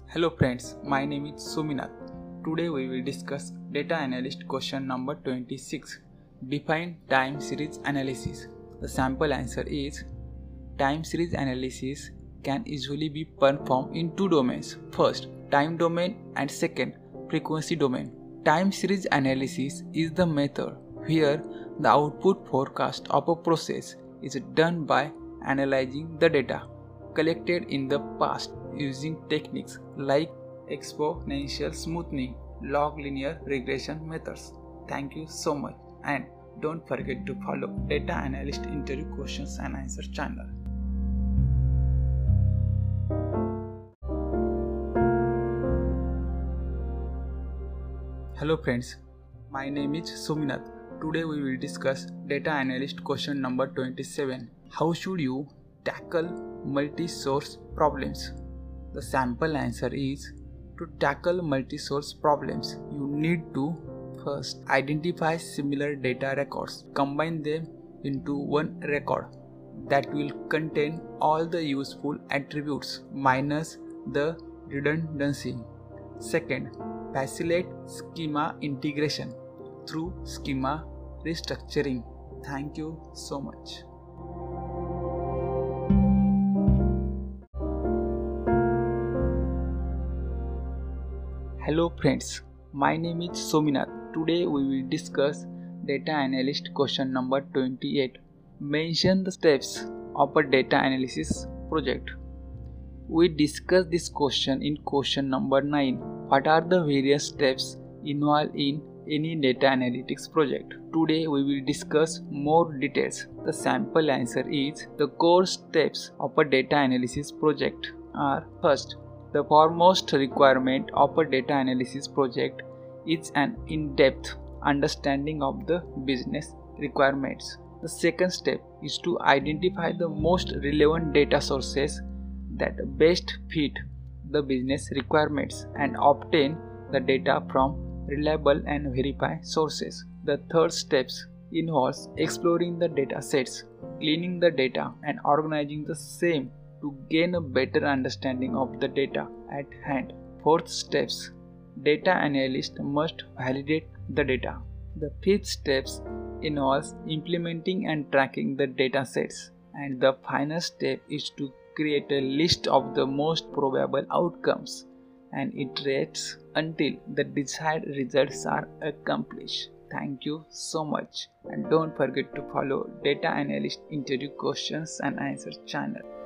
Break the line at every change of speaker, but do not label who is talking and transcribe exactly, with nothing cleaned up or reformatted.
Hello friends, my name is Suminath. Today we will discuss data analyst question number twenty-six. Define time series analysis. The sample answer is time series analysis can usually be performed in two domains. First, time domain and second, frequency domain. Time series analysis is the method where the output forecast of a process is done by analyzing the data collected in the past using techniques like exponential smoothing, log linear regression methods. Thank you so much, and don't forget to follow Data Analyst Interview Questions and Answer channel. Hello friends, my name is Suminath. Today we will discuss Data Analyst question number twenty-seven. How should you tackle multi-source problems? The sample answer is to tackle multi-source problems, you need to first identify similar data records, combine them into one record that will contain all the useful attributes minus the redundancy. Second, facilitate schema integration through schema restructuring. Thank you so much. Hello friends, my name is Sominath. Today we will discuss Data Analyst question number twenty-eight. Mention the steps of a data analysis project. We discussed this question in question number nine. What are the various steps involved in any data analytics project? Today we will discuss more details. The sample answer is the core steps of a data analysis project are: first, the foremost requirement of a data analysis project is an in-depth understanding of the business requirements. The second step is to identify the most relevant data sources that best fit the business requirements and obtain the data from reliable and verified sources. The third step involves exploring the data sets, cleaning the data and organizing the same to gain a better understanding of the data at hand. Fourth steps, data analyst must validate the data. The fifth steps involves implementing and tracking the data sets. And the final step is to create a list of the most probable outcomes and iterates until the desired results are accomplished. Thank you so much, and don't forget to follow Data Analyst Interview Questions and Answers channel.